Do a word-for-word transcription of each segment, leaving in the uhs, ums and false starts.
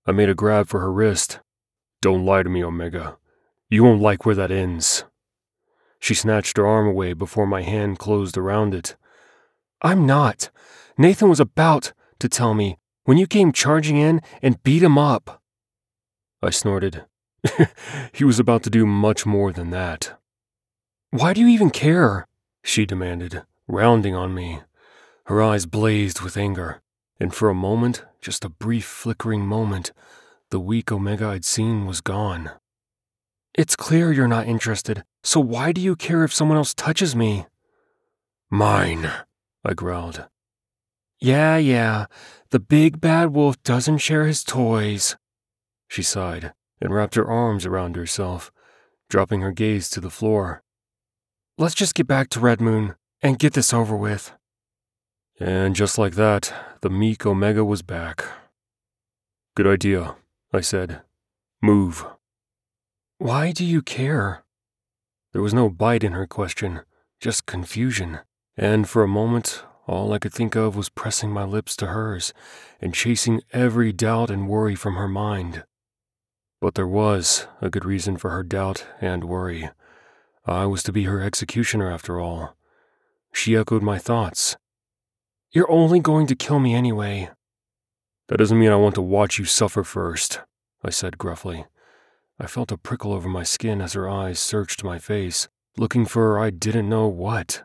I made a grab for her wrist. "Don't lie to me, Omega. You won't like where that ends." She snatched her arm away before my hand closed around it. "I'm not. Nathan was about to tell me when you came charging in and beat him up." I snorted. He was about to do much more than that. "Why do you even care?" she demanded, rounding on me. Her eyes blazed with anger, and for a moment, just a brief flickering moment, the weak Omega I'd seen was gone. "It's clear you're not interested, so why do you care if someone else touches me?" "Mine," I growled. "Yeah, yeah, the big bad wolf doesn't share his toys." She sighed and wrapped her arms around herself, dropping her gaze to the floor. "Let's just get back to Red Moon and get this over with." And just like that, the meek Omega was back. "Good idea," I said. "Move." "Why do you care?" There was no bite in her question, just confusion, and for a moment, all I could think of was pressing my lips to hers and chasing every doubt and worry from her mind. But there was a good reason for her doubt and worry. I was to be her executioner after all. She echoed my thoughts. "You're only going to kill me anyway." "That doesn't mean I want to watch you suffer first," I said gruffly. I felt a prickle over my skin as her eyes searched my face, looking for I didn't know what.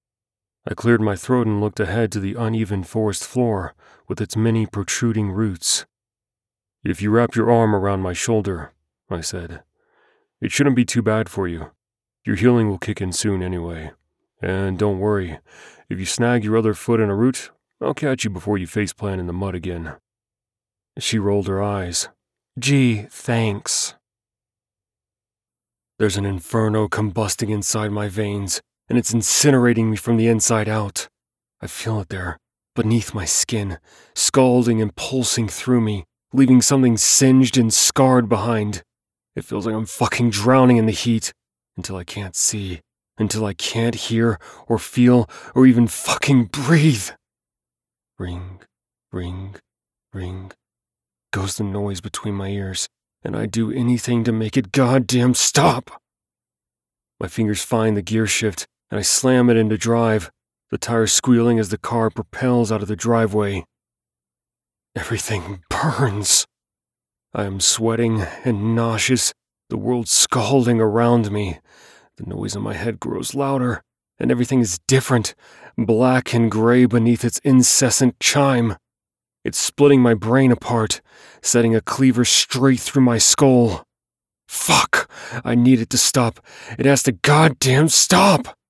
I cleared my throat and looked ahead to the uneven forest floor with its many protruding roots. "If you wrap your arm around my shoulder," I said, "it shouldn't be too bad for you. Your healing will kick in soon anyway. And don't worry, if you snag your other foot in a root, I'll catch you before you faceplant in the mud again." She rolled her eyes. "Gee, thanks." There's an inferno combusting inside my veins, and it's incinerating me from the inside out. I feel it there, beneath my skin, scalding and pulsing through me, leaving something singed and scarred behind. It feels like I'm fucking drowning in the heat, until I can't see, until I can't hear or feel or even fucking breathe. Ring, ring, ring, goes the noise between my ears, and I'd do anything to make it goddamn stop. My fingers find the gear shift, and I slam it into drive, the tires squealing as the car propels out of the driveway. Everything burns. I am sweating and nauseous, the world scalding around me. The noise in my head grows louder, and everything is different, black and gray beneath its incessant chime. It's splitting my brain apart, setting a cleaver straight through my skull. Fuck! I need it to stop. It has to goddamn stop!